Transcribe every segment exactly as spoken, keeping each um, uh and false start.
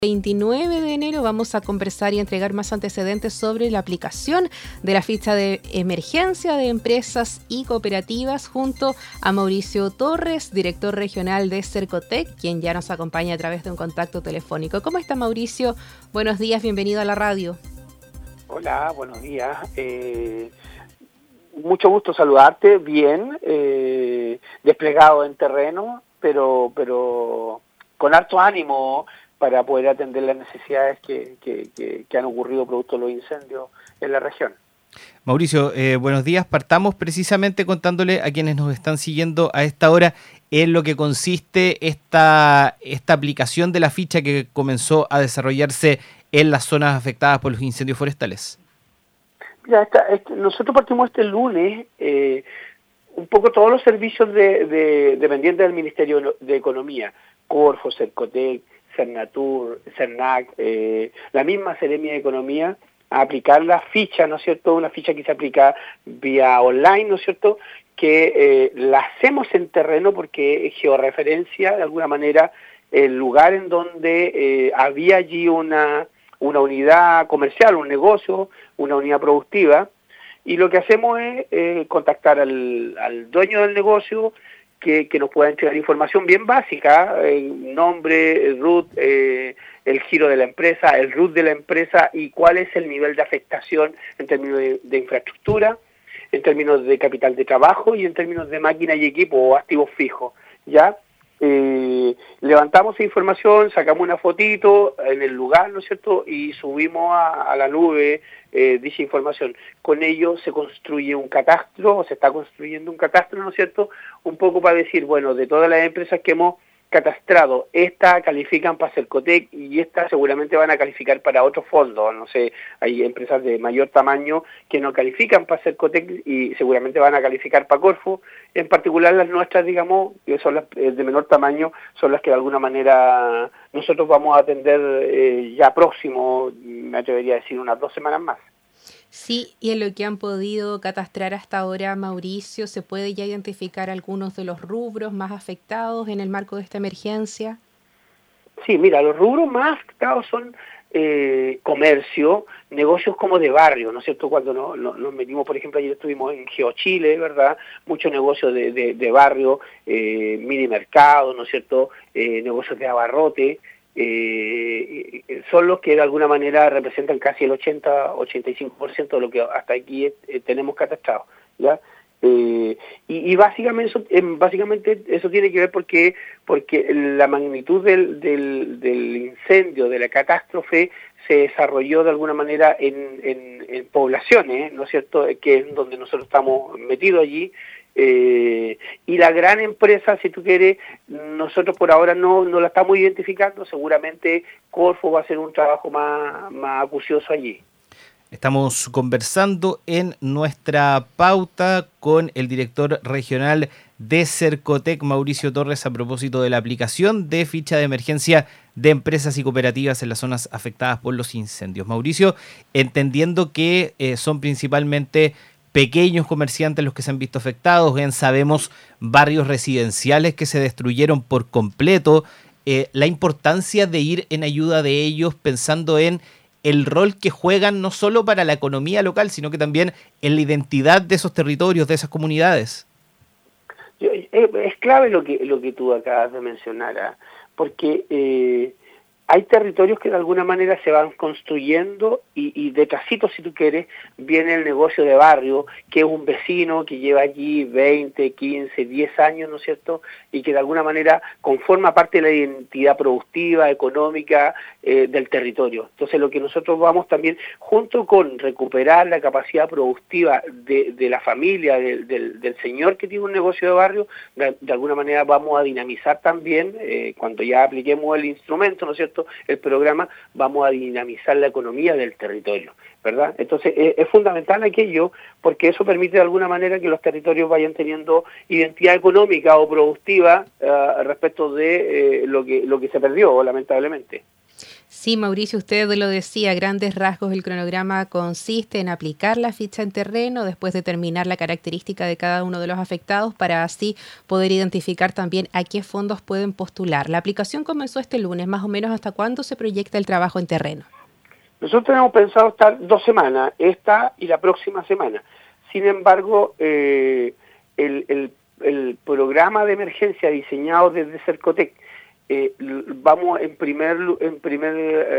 veintinueve de enero vamos a conversar y entregar más antecedentes sobre la aplicación de la ficha de emergencia de empresas y cooperativas junto a Mauricio Torres, director regional de Cercotec, quien ya nos acompaña a través de un contacto telefónico. ¿Cómo está, Mauricio? Buenos días, bienvenido a la radio. Hola, buenos días. Eh, mucho gusto saludarte, bien, eh, desplegado en terreno, pero, pero con harto ánimo para poder atender las necesidades que, que, que, que han ocurrido producto de los incendios en la región. Mauricio, eh, buenos días. Partamos precisamente contándole a quienes nos están siguiendo a esta hora en lo que consiste esta, esta aplicación de la ficha que comenzó a desarrollarse en las zonas afectadas por los incendios forestales. Mira, esta, este, nosotros partimos este lunes, eh, un poco todos los servicios de, de, dependientes del Ministerio de Economía, Corfo, Cercotec, Cernatur, Cernac, eh, la misma Seremia de Economía, a aplicar la ficha, ¿no es cierto?, una ficha que se aplica vía online, ¿no es cierto?, que eh, la hacemos en terreno porque georreferencia, de alguna manera, el lugar en donde eh, había allí una, una unidad comercial, un negocio, una unidad productiva, y lo que hacemos es eh, contactar al, al dueño del negocio, Que, que nos pueda entregar información bien básica, eh, nombre, el R U T, eh, el giro de la empresa, el R U T de la empresa y cuál es el nivel de afectación en términos de, de infraestructura, en términos de capital de trabajo y en términos de máquina y equipo o activos fijos, ¿ya? Eh, levantamos esa información, sacamos una fotito en el lugar, ¿no es cierto?, y subimos a, a la nube eh, dicha información. Con ello se construye un catastro, o se está construyendo un catastro, ¿no es cierto?, un poco para decir, bueno, de todas las empresas que hemos catastrado, estas califican para Cercotec y estas seguramente van a calificar para otros fondos, no sé, hay empresas de mayor tamaño que no califican para Cercotec y seguramente van a calificar para Corfo, en particular las nuestras, digamos, que son las de menor tamaño, son las que de alguna manera nosotros vamos a atender eh, ya próximo, me atrevería a decir unas dos semanas más. Sí, y en lo que han podido catastrar hasta ahora, Mauricio, ¿se puede ya identificar algunos de los rubros más afectados en el marco de esta emergencia? Sí, mira, los rubros más afectados son eh, comercio, negocios como de barrio, ¿no es cierto? Cuando no, no, nos metimos, por ejemplo, ayer estuvimos en GeoChile, ¿verdad? Muchos negocios de, de, de barrio, eh, mini mercado, ¿no es cierto? Eh, negocios de abarrote. Eh, son los que de alguna manera representan casi el ochenta a ochenta y cinco por ciento de lo que hasta aquí eh, tenemos catastrado, ¿ya? Eh, y, y básicamente eso, eh, básicamente eso tiene que ver porque porque la magnitud del, del, del incendio, de la catástrofe, se desarrolló de alguna manera en, en, en poblaciones, ¿no es cierto?, que es donde nosotros estamos metidos allí. Eh, y la gran empresa, si tú quieres, nosotros por ahora no, no la estamos identificando, seguramente Corfo va a hacer un trabajo más, más acucioso allí. Estamos conversando en nuestra pauta con el director regional de Cercotec, Mauricio Torres, a propósito de la aplicación de ficha de emergencia de empresas y cooperativas en las zonas afectadas por los incendios. Mauricio, entendiendo que eh, son principalmente pequeños comerciantes los que se han visto afectados, bien sabemos barrios residenciales que se destruyeron por completo, eh, la importancia de ir en ayuda de ellos pensando en el rol que juegan no solo para la economía local, sino que también en la identidad de esos territorios, de esas comunidades. Es clave lo que lo que tú acabas de mencionar, ¿eh? porque eh, hay territorios que de alguna manera se van construyendo y, y detrásito, si tú quieres, viene el negocio de barrio, que es un vecino que lleva allí veinte, quince, diez años, ¿no es cierto?, y que de alguna manera conforma parte de la identidad productiva, económica eh, del territorio. Entonces lo que nosotros vamos también, junto con recuperar la capacidad productiva de, de la familia, del, del, del señor que tiene un negocio de barrio, de, de alguna manera vamos a dinamizar también, eh, cuando ya apliquemos el instrumento, ¿no es cierto?, el programa, vamos a dinamizar la economía del territorio, ¿verdad? Entonces es, es fundamental aquello porque eso permite de alguna manera que los territorios vayan teniendo identidad económica o productiva uh, respecto de eh, lo que lo que se perdió, lamentablemente. Sí, Mauricio, usted lo decía, a grandes rasgos el cronograma consiste en aplicar la ficha en terreno, después determinar la característica de cada uno de los afectados para así poder identificar también a qué fondos pueden postular. La aplicación comenzó este lunes, más o menos ¿hasta cuándo se proyecta el trabajo en terreno? Nosotros tenemos pensado estar dos semanas, esta y la próxima semana. Sin embargo, eh, el, el, el programa de emergencia diseñado desde Cercotec, Eh, vamos en primer en primer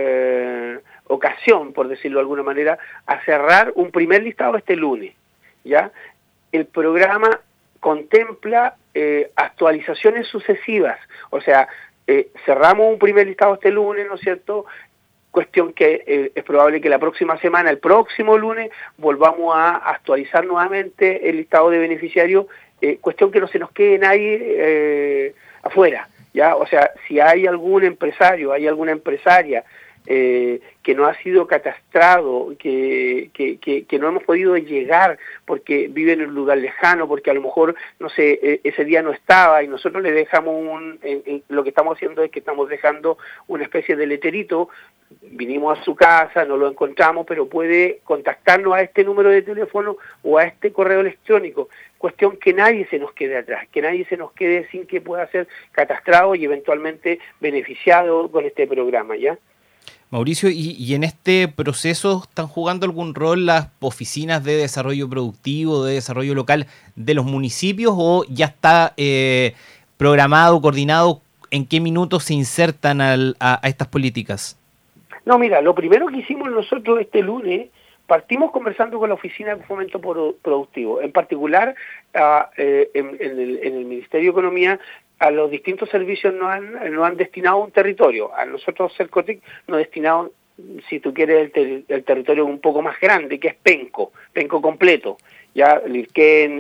eh, ocasión, por decirlo de alguna manera, a cerrar un primer listado este lunes. ¿Ya? El programa contempla eh, actualizaciones sucesivas, o sea, eh, cerramos un primer listado este lunes, ¿no es cierto?, cuestión que eh, es probable que la próxima semana, el próximo lunes, volvamos a actualizar nuevamente el listado de beneficiarios, eh, cuestión que no se nos quede nadie eh, afuera. ¿Ya? O sea, si hay algún empresario, hay alguna empresaria eh, que no ha sido catastrado, que, que, que, que no hemos podido llegar porque vive en un lugar lejano, porque a lo mejor, no sé, eh, ese día no estaba y nosotros le dejamos un... Eh, eh, lo que estamos haciendo es que estamos dejando una especie de letrerito, vinimos a su casa, no lo encontramos, pero puede contactarnos a este número de teléfono o a este correo electrónico. Cuestión que nadie se nos quede atrás, que nadie se nos quede sin que pueda ser catastrado y eventualmente beneficiado con este programa, ¿ya? Mauricio, ¿y, y en este proceso están jugando algún rol las oficinas de desarrollo productivo, de desarrollo local de los municipios, o ya está eh, programado, coordinado en qué minutos se insertan al, a, a estas políticas? No, mira, lo primero que hicimos nosotros este lunes, partimos conversando con la Oficina de Fomento Productivo, en particular uh, eh, en, en, el, en el Ministerio de Economía. A los distintos servicios nos han, nos han destinado un territorio. A nosotros, Cercotec, nos destinado, si tú quieres, el, ter, el territorio un poco más grande, que es Penco, Penco completo. Ya, Lirquén,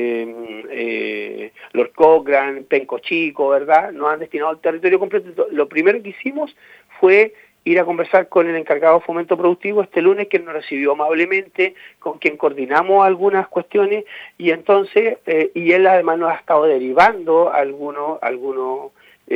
eh, eh, Lord Cochrane, Penco Chico, ¿verdad? Nos han destinado el territorio completo. Lo primero que hicimos fue ir a conversar con el encargado de Fomento Productivo este lunes, que nos recibió amablemente, con quien coordinamos algunas cuestiones, y entonces, eh, y él además nos ha estado derivando algunos, algunos,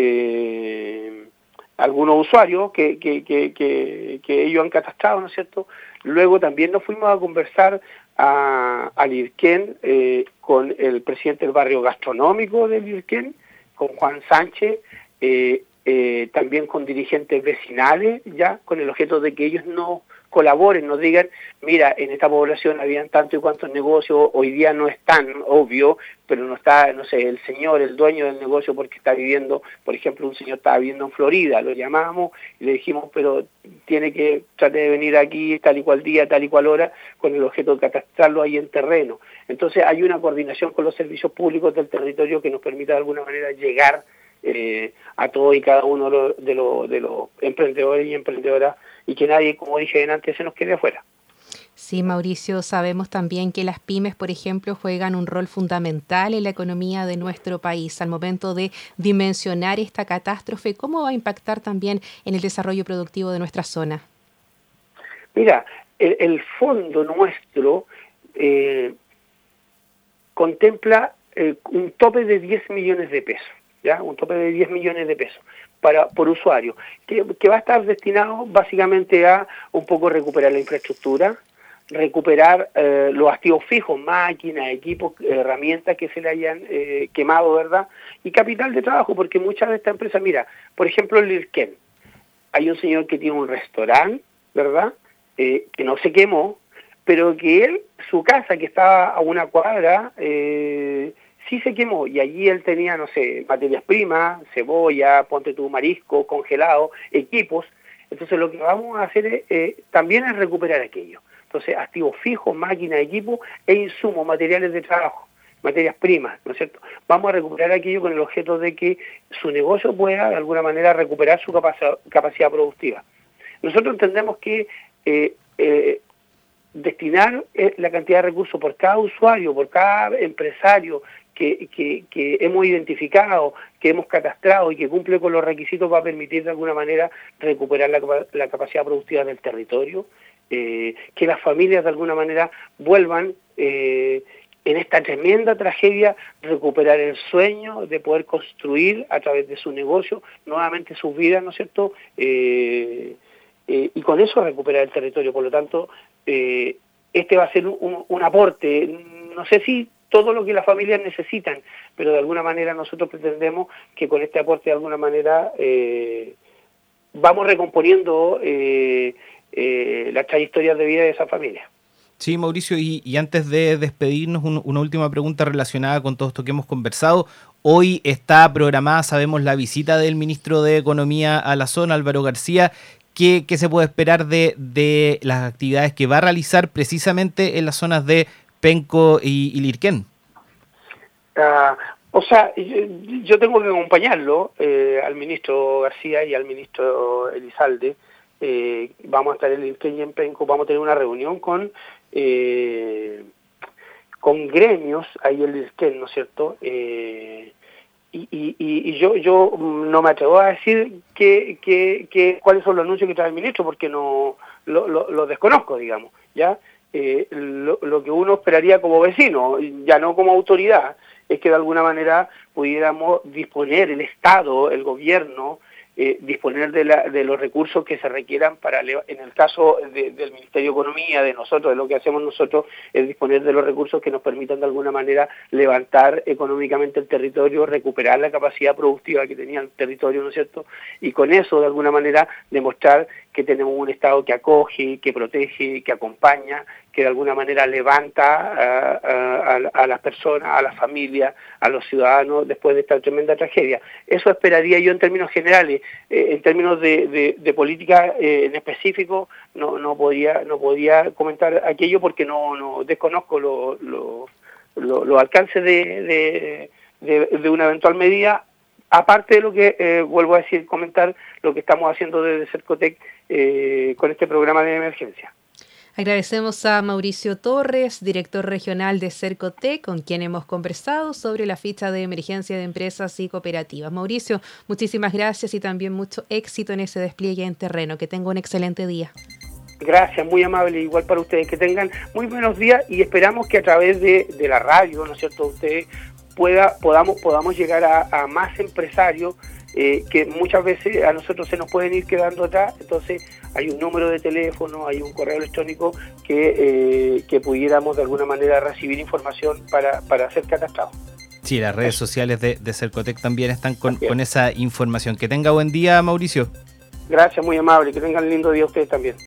eh, algunos usuarios que, que, que, que, que ellos han catastrado, ¿no es cierto? Luego también nos fuimos a conversar a, a Lirquén, eh, con el presidente del barrio gastronómico de Lirquén, con Juan Sánchez, eh, Eh, también con dirigentes vecinales, ya con el objeto de que ellos nos colaboren, nos digan, mira, en esta población habían tanto y cuantos negocios, hoy día no es tan obvio, pero no está, no sé, el señor, el dueño del negocio, porque está viviendo, por ejemplo, un señor estaba viviendo en Florida, lo llamamos y le dijimos, pero tiene que tratar de venir aquí tal y cual día, tal y cual hora, con el objeto de catastrarlo ahí en terreno. Entonces hay una coordinación con los servicios públicos del territorio que nos permita de alguna manera llegar Eh, a todos y cada uno de los, de, los, de los emprendedores y emprendedoras, y que nadie, como dije antes, se nos quede afuera. Sí, Mauricio, sabemos también que las pymes, por ejemplo, juegan un rol fundamental en la economía de nuestro país. Al momento de dimensionar esta catástrofe, ¿cómo va a impactar también en el desarrollo productivo de nuestra zona? Mira, el, el fondo nuestro eh, contempla eh, un tope de diez millones de pesos. ¿Ya? Un tope de diez millones de pesos para por usuario, que, que va a estar destinado básicamente a un poco recuperar la infraestructura, recuperar eh, los activos fijos, máquinas, equipos, herramientas que se le hayan eh, quemado, ¿verdad? Y capital de trabajo, porque muchas de estas empresas, mira, por ejemplo, el Lirquén, hay un señor que tiene un restaurante, ¿verdad? Eh, que no se quemó, pero que él, su casa, que estaba a una cuadra, eh, sí se quemó, y allí él tenía, no sé, materias primas, cebolla, ponte tu marisco, congelado, equipos. Entonces lo que vamos a hacer es, eh, también es recuperar aquello. Entonces, activos fijos, máquinas, equipos e insumos, materiales de trabajo, materias primas, ¿no es cierto? Vamos a recuperar aquello con el objeto de que su negocio pueda, de alguna manera, recuperar su capacidad, capacidad productiva. Nosotros entendemos que eh, eh, destinar eh, la cantidad de recursos por cada usuario, por cada empresario, Que, que, que hemos identificado, que hemos catastrado y que cumple con los requisitos, va a permitir de alguna manera recuperar la, la capacidad productiva del territorio, eh, que las familias de alguna manera vuelvan, eh, en esta tremenda tragedia, recuperar el sueño de poder construir a través de su negocio nuevamente sus vidas, ¿no es cierto? Eh, eh, y con eso recuperar el territorio. Por lo tanto, eh, este va a ser un, un aporte, no sé si todo lo que las familias necesitan, pero de alguna manera nosotros pretendemos que con este aporte de alguna manera eh, vamos recomponiendo eh, eh, las trayectorias de vida de esa familia. Sí, Mauricio, y, y antes de despedirnos, un, una última pregunta relacionada con todo esto que hemos conversado. Hoy está programada, sabemos, la visita del ministro de Economía a la zona, Álvaro García. ¿Qué, qué se puede esperar de, de las actividades que va a realizar precisamente en las zonas de Penco y, y Lirquén? Uh, o sea, yo, yo tengo que acompañarlo eh, al ministro García y al ministro Elizalde. Eh, vamos a estar en Lirquén y en Penco, vamos a tener una reunión con eh, con gremios ahí en Lirquén, ¿no es cierto? Eh, y, y, y yo yo no me atrevo a decir que, que, que cuáles son los anuncios que trae el ministro, porque no lo, lo, lo desconozco, digamos, ¿ya? Eh, lo, lo que uno esperaría como vecino, ya no como autoridad, es que de alguna manera pudiéramos disponer, el Estado, el gobierno, eh, disponer de, la, de los recursos que se requieran para, en el caso de, del Ministerio de Economía, de nosotros, de lo que hacemos nosotros, es disponer de los recursos que nos permitan de alguna manera levantar económicamente el territorio, recuperar la capacidad productiva que tenía el territorio, ¿no es cierto? Y con eso, de alguna manera, demostrar que tenemos un Estado que acoge, que protege, que acompaña, que de alguna manera levanta a, a, a las personas, a las familias, a los ciudadanos después de esta tremenda tragedia. Eso esperaría yo en términos generales. Eh, en términos de, de, de política eh, en específico, no no podía no podía comentar aquello porque no, no desconozco los lo, lo, lo alcances de, de, de, de una eventual medida. Aparte de lo que, eh, vuelvo a decir, comentar lo que estamos haciendo desde Cercotec eh, con este programa de emergencia. Agradecemos a Mauricio Torres, director regional de Cercotec, con quien hemos conversado sobre la ficha de emergencia de empresas y cooperativas. Mauricio, muchísimas gracias y también mucho éxito en ese despliegue en terreno. Que tenga un excelente día. Gracias, muy amable, igual para ustedes. Que tengan muy buenos días y esperamos que a través de, de la radio, ¿no es cierto?, ustedes pueda podamos podamos llegar a, a más empresarios eh, que muchas veces a nosotros se nos pueden ir quedando atrás. Entonces hay un número de teléfono, hay un correo electrónico que, eh, que pudiéramos de alguna manera recibir información para, para ser catastrados. Sí, las redes sociales de, de Cercotec también están con, con esa información. Que tenga buen día, Mauricio. Gracias, muy amable, que tengan lindo día ustedes también.